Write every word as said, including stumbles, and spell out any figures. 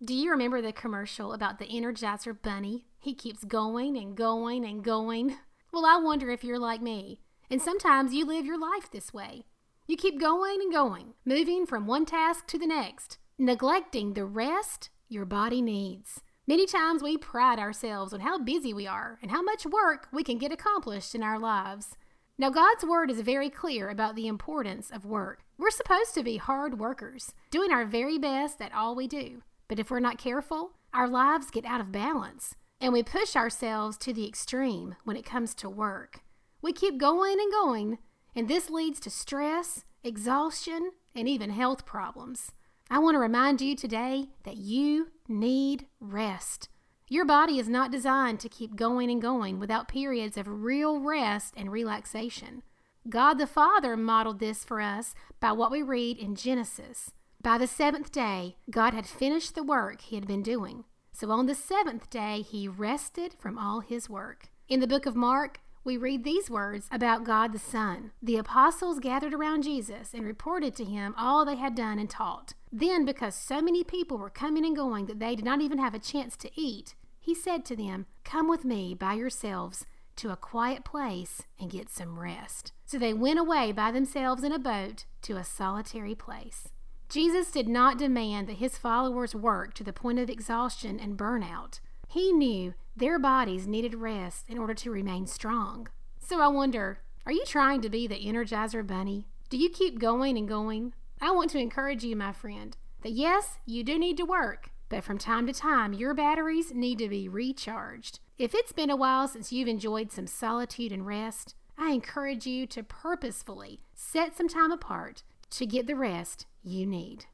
Do you remember the commercial about the Energizer Bunny? He keeps going and going and going. Well, I wonder if you're like me. And sometimes you live your life this way. You keep going and going, moving from one task to the next, neglecting the rest your body needs. Many times we pride ourselves on how busy we are and how much work we can get accomplished in our lives. Now, God's word is very clear about the importance of work. We're supposed to be hard workers, doing our very best at all we do. But if we're not careful, our lives get out of balance, and we push ourselves to the extreme when it comes to work. We keep going and going, and this leads to stress, exhaustion, and even health problems. I want to remind you today that you need rest. Your body is not designed to keep going and going without periods of real rest and relaxation. God the Father modeled this for us by what we read in Genesis. By the seventh day, God had finished the work he had been doing. So on the seventh day, he rested from all his work. In the book of Mark, we read these words about God the Son. The apostles gathered around Jesus and reported to him all they had done and taught. Then, because so many people were coming and going that they did not even have a chance to eat, he said to them, "Come with me by yourselves to a quiet place and get some rest." So they went away by themselves in a boat to a solitary place. Jesus did not demand that his followers work to the point of exhaustion and burnout. He knew their bodies needed rest in order to remain strong. So I wonder, are you trying to be the Energizer Bunny? Do you keep going and going? I want to encourage you, my friend, that yes, you do need to work, but from time to time, your batteries need to be recharged. If it's been a while since you've enjoyed some solitude and rest, I encourage you to purposefully set some time apart to get the rest you need.